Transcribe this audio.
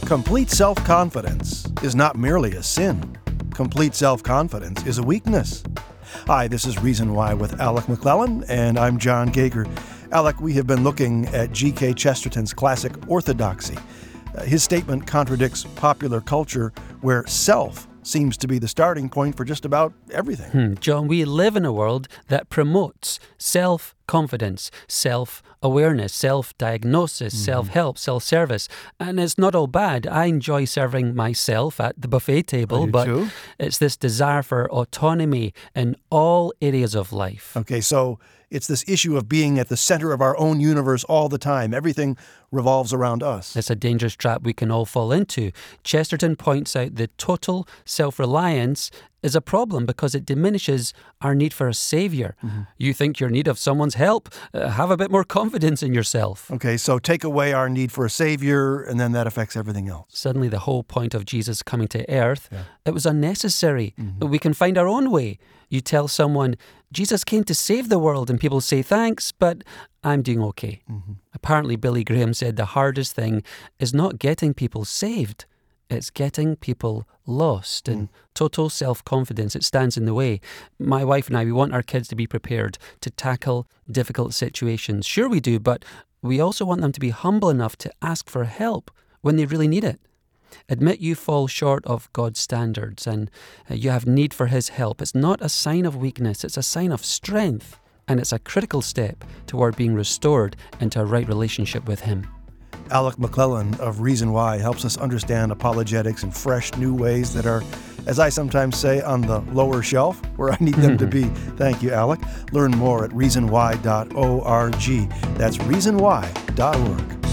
Complete self-confidence is not merely a sin. Complete self-confidence is a weakness. Hi, this is Reason Why with Alec McClellan, and I'm John Gager. Alec, we have been looking at G.K. Chesterton's classic Orthodoxy. His statement contradicts popular culture where self seems to be the starting point for just about everything. John, we live in a world that promotes self-confidence, self-awareness, self-diagnosis, self-help, self-service. And it's not all bad. I enjoy serving myself at the buffet table, but too? It's this desire for autonomy in all areas of life. Okay, so it's this issue of being at the center of our own universe all the time. Everything revolves around us. It's a dangerous trap we can all fall into. Chesterton points out that total self-reliance is a problem because it diminishes our need for a savior. You think you're in need of someone's help? Have a bit more confidence in yourself. Okay, so take away our need for a savior, and then that affects everything else. Suddenly the whole point of Jesus coming to earth, it was unnecessary. We can find our own way. You tell someone, Jesus came to save the world, and people say, thanks, but I'm doing okay. Apparently, Billy Graham said the hardest thing is not getting people saved. It's getting people lost. And total self-confidence, it stands in the way. My wife and I, we want our kids to be prepared to tackle difficult situations. Sure we do, but we also want them to be humble enough to ask for help when they really need it. Admit you fall short of God's standards and you have need for His help. It's not a sign of weakness, it's a sign of strength. And it's a critical step toward being restored into a right relationship with Him. Alec McClellan of Reason Why helps us understand apologetics in fresh, new ways that are, as I sometimes say, on the lower shelf, where I need them to be. Thank you, Alec. Learn more at reasonwhy.org. That's reasonwhy.org.